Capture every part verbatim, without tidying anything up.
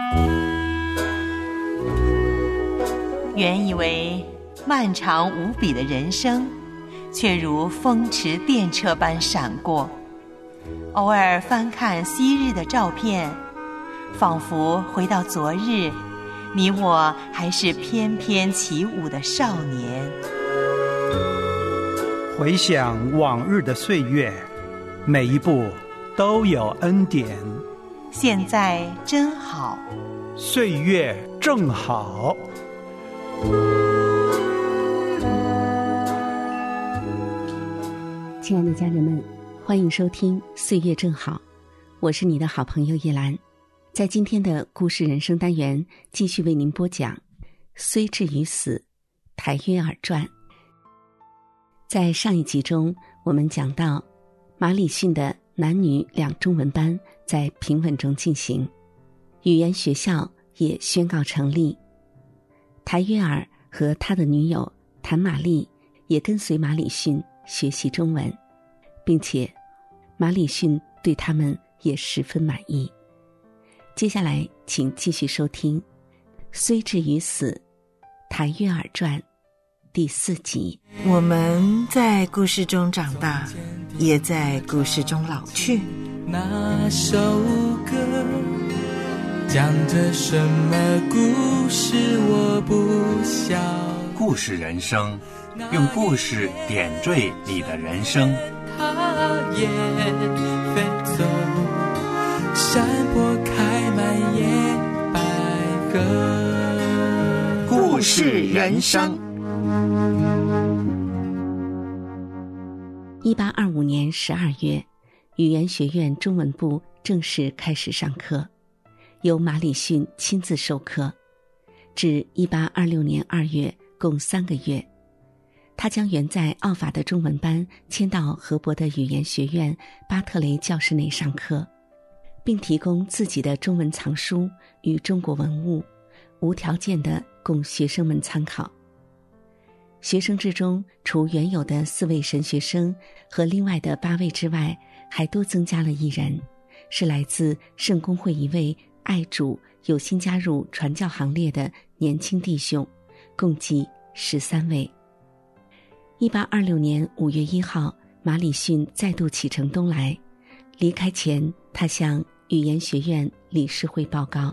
原以为漫长无比的人生，却如风驰电掣般闪过。偶尔翻看昔日的照片，仿佛回到昨日，你我还是翩翩起舞的少年。 回想往日的岁月，每一步都有恩典。 现在真好， 岁月正好。 亲爱的家人们，欢迎收听岁月正好，我是你的好朋友叶兰。在今天的故事人生单元，继续为您播讲虽至于死，台约尔传。在上一集中，我们讲到马礼逊的男女两中文班在平稳中进行，语言学校也宣告成立。台约尔和他的女友谭玛丽也跟随马礼逊学习中文，并且马礼逊对他们也十分满意。接下来请继续收听虽至于死，台约尔传第四集。 我们在故事中长大，也在故事中老去。 那首歌讲着什么故事我不晓。 故事人生，用故事点缀你的人生。 它也飞走，山坡开满野百合。 故事人生。 一八二五年十二月，语言学院中文部正式开始上课，由马礼逊亲自授课，至一八二六年二月共三个月。他将原在奥法的中文班迁到荷伯的语言学院巴特雷教室内上课，并提供自己的中文藏书与中国文物，无条件地供学生们参考。学生之中，除原有的四位神学生和另外的八位之外，还多增加了一人，是来自圣公会一位爱主有心加入传教行列的年轻弟兄，共计十三位。一八二六年五月一号，马礼逊再度启程东来。离开前，他向语言学院理事会报告：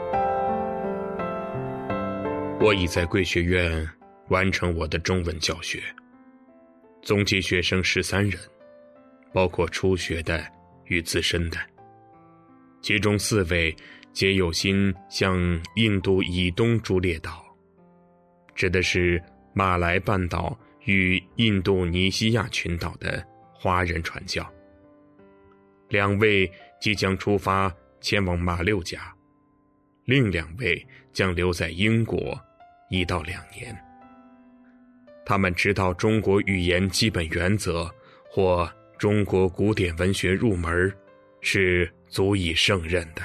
我已在贵学院完成我的中文教学，总计学生十三人，包括初学的与资深的，其中四位皆有心向印度以东诸列岛，指的是马来半岛与印度尼西亚群岛的华人传教。两位即将出发前往马六甲，另两位将留在英国一到两年。他们知道中国语言基本原则或中国古典文学入门，是足以胜任的。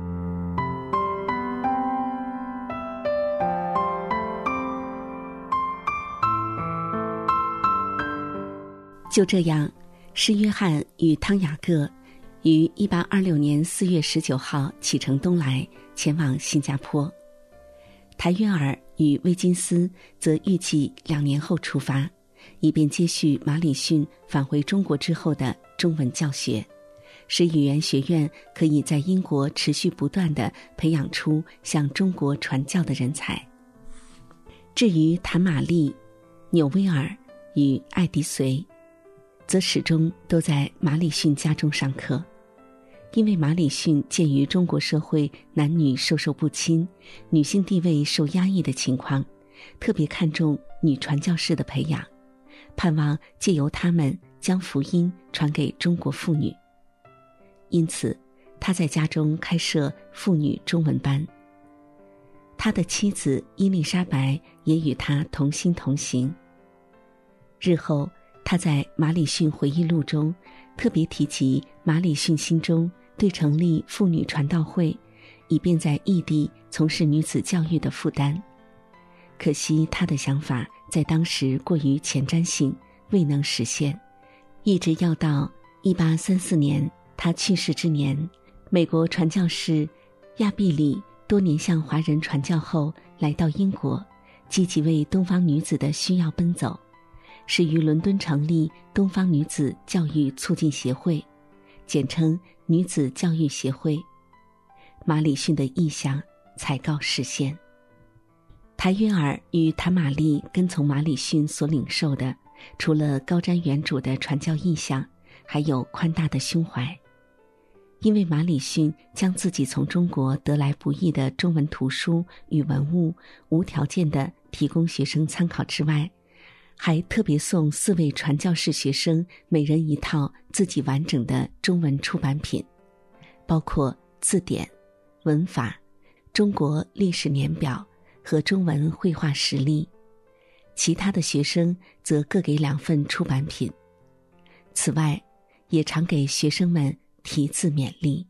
就这样，施约翰与汤雅各于一八二六年四月十九号启程东来，前往新加坡。台约尔与威金斯则预计两年后出发，以便接续马礼逊返回中国之后的中文教学，使语言学院可以在英国持续不断地培养出向中国传教的人才。至于谭玛丽、纽威尔与艾迪随，则始终都在马礼逊家中上课。因为马礼逊鉴于中国社会男女授受不亲，女性地位受压抑的情况，特别看重女传教士的培养，盼望借由他们将福音传给中国妇女。因此他在家中开设妇女中文班。他的妻子伊丽莎白也与他同心同行。日后他在马礼逊回忆录中特别提及马礼逊心中对成立妇女传道会，以便在异地从事女子教育的负担。可惜他的想法在当时过于前瞻性，未能实现，一直要到一八三四年他去世之年，美国传教士亚庇里多年向华人传教后来到英国，积极为东方女子的需要奔走，是于伦敦成立东方女子教育促进协会，简称女子教育协会。马礼逊的意向才告实现。台约尔与谭玛丽跟从马礼逊所领受的，除了高瞻远瞩的传教意向，还有宽大的胸怀。因为马礼逊将自己从中国得来不易的中文图书与文物无条件地提供学生参考之外，还特别送四位传教士学生每人一套自己完整的中文出版品，包括字典、文法、中国历史年表和中文绘画实例。其他的学生则各给两份出版品。此外，也常给学生们题字勉励。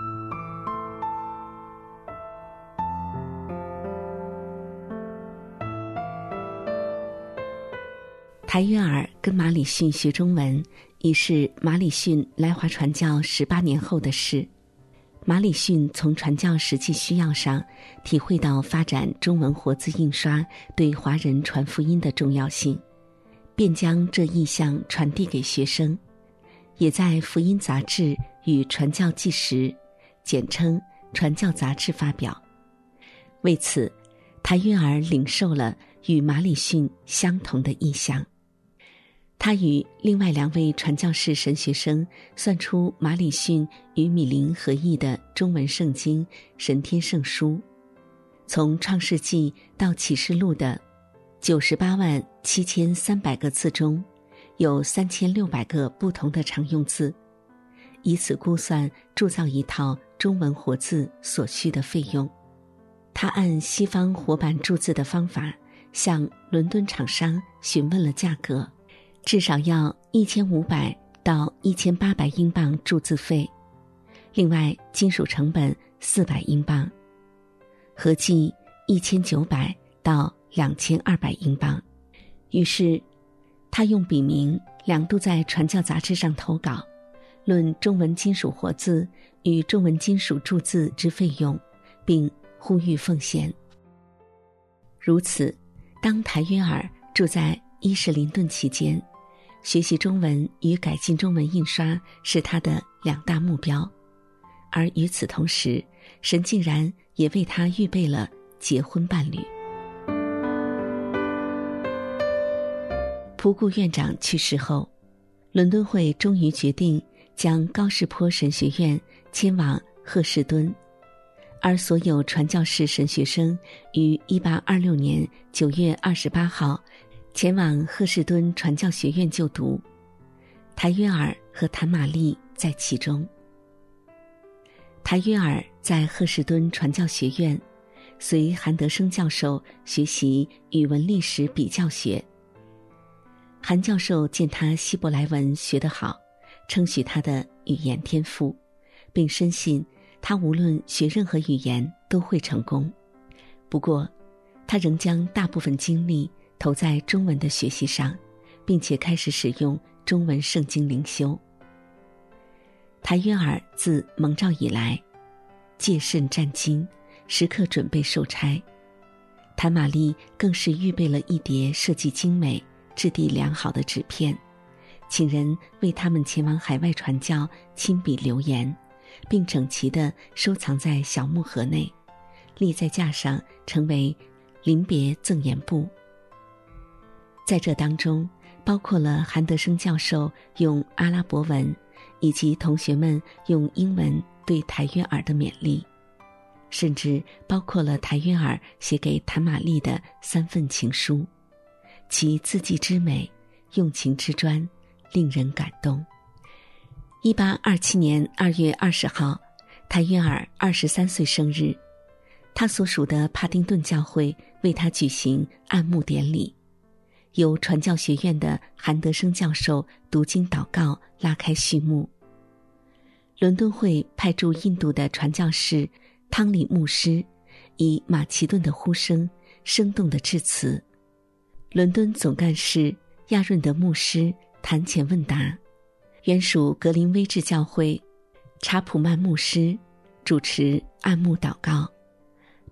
台约尔跟马礼逊学中文，已是马礼逊来华传教十八年后的事。马礼逊从传教实际需要上体会到发展中文活字印刷对华人传福音的重要性，便将这意向传递给学生，也在福音杂志与传教纪实，简称传教杂志发表。为此，台约尔领受了与马礼逊相同的意向。他与另外两位传教士神学生算出马礼逊与米林合译的中文圣经《神天圣书》，从创世纪到启示录的九十八万七千三百个字中，有三千六百个不同的常用字，以此估算铸造一套中文活字所需的费用。他按西方活版铸字的方法，向伦敦厂商询问了价格，至少要一千五百到一千八百英镑铸字费，另外金属成本四百英镑，合计一千九百到两千二百英镑。于是，他用笔名两度在传教杂志上投稿，论中文金属活字与中文金属铸字之费用，并呼吁奉献。如此，当台约尔住在伊什林顿期间，学习中文与改进中文印刷是他的两大目标，而与此同时，神竟然也为他预备了结婚伴侣。蒲顾院长去世后，伦敦会终于决定将高士坡神学院迁往赫士敦，而所有传教士神学生于一八二六年九月二十八号前往赫士敦传教学院就读，台约尔和谭玛丽在其中。台约尔在赫士敦传教学院随韩德生教授学习语文历史比较学。韩教授见他希伯来文学得好，称许他的语言天赋，并深信他无论学任何语言都会成功。不过，他仍将大部分精力投在中文的学习上，并且开始使用中文圣经灵修。台约尔自蒙召以来，戒慎战兢，时刻准备受差。谭玛丽更是预备了一叠设计精美、质地良好的纸片，请人为他们前往海外传教亲笔留言，并整齐地收藏在小木盒内，立在架上，成为临别赠言簿。在这当中，包括了韩德生教授用阿拉伯文，以及同学们用英文对台约尔的勉励，甚至包括了台约尔写给谭玛丽的三份情书，其字迹之美，用情之专，令人感动。一八二七年二月二十号，台约尔二十三岁生日，他所属的帕丁顿教会为他举行按牧典礼，由传教学院的韩德生教授读经祷告拉开序幕。伦敦会派驻印度的传教士汤里牧师以马其顿的呼声生动的致辞，伦敦总干事亚润德牧师谈前问答，原属格林威治教会查普曼牧师主持按牧祷告，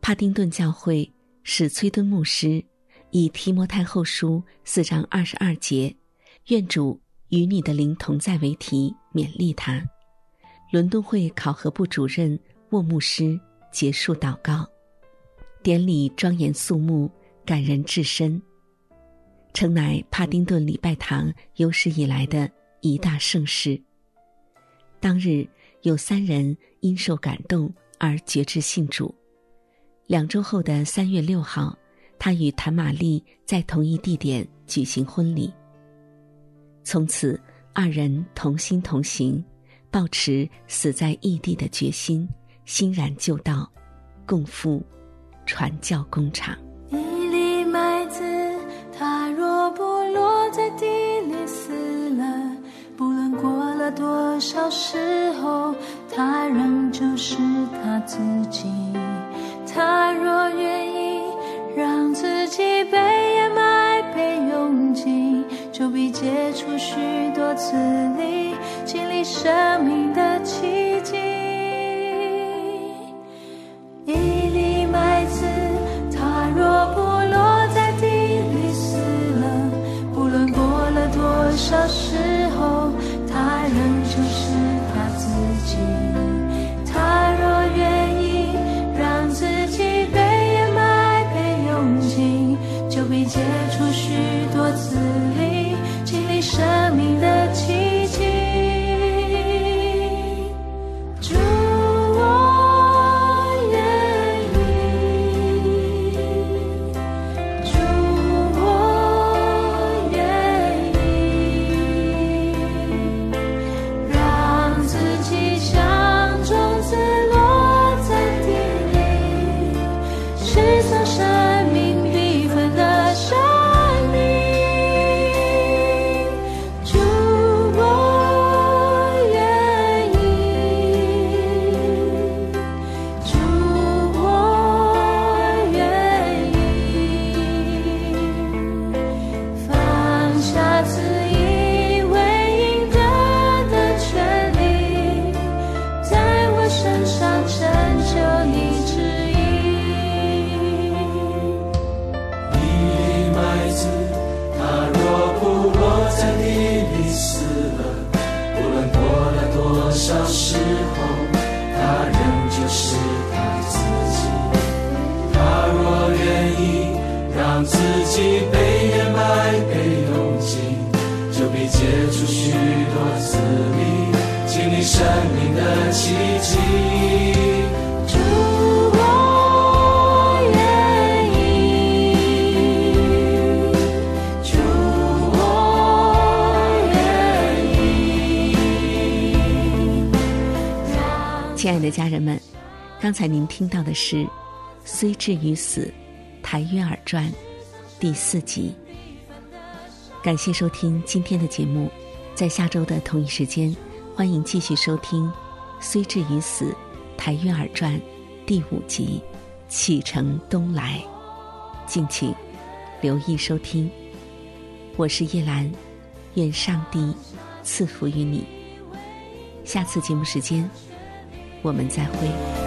帕丁顿教会使崔敦牧师以提摩太后书四章二十二节愿主与你的灵同在为题勉励他。伦敦会考核部主任沃牧师结束祷告，典礼庄严肃穆，感人至深，诚乃帕丁顿礼拜堂有史以来的一大盛事。当日有三人因受感动而决志信主。两周后的三月六号，他与谭玛丽在同一地点举行婚礼。从此二人同心同行，抱持死在异地的决心，欣然就道，共赴传教工厂。 一粒麦子，它若不落在地里死了，不论过了多少时候，它仍就是它自己。它若愿意让自己被掩埋被用尽，就必结出许多籽粒，经历生命的奇迹。一粒麦子，它若不落在地里死了，不论过了多少时候，它仍就是它自己。它若愿意让自己被掩埋被用尽，就必结出许多籽粒，经历生命的奇迹。主我愿意，主我愿意，让自己像种子落在地里，释放生命缤纷的生命。主我愿意，主我愿意，放下自以为应得的权利，在我身上成就你旨意。 一粒麦子，它若不落在地里死了，不论过了多少时候，它仍就是它自己。它若愿意让自己被掩埋被用尽，就必结出许多籽粒，经历生命的奇迹。 主我愿意，主我愿意。 亲爱的家人们，刚才您听到的是《虽至于死》台约尔传第四集。感谢收听今天的节目，在下周的同一时间，欢迎继续收听《虽至于死》台约尔传第五集启程东来，敬请留意收听。我是叶兰，愿上帝赐福于你。下次节目时间我们再会。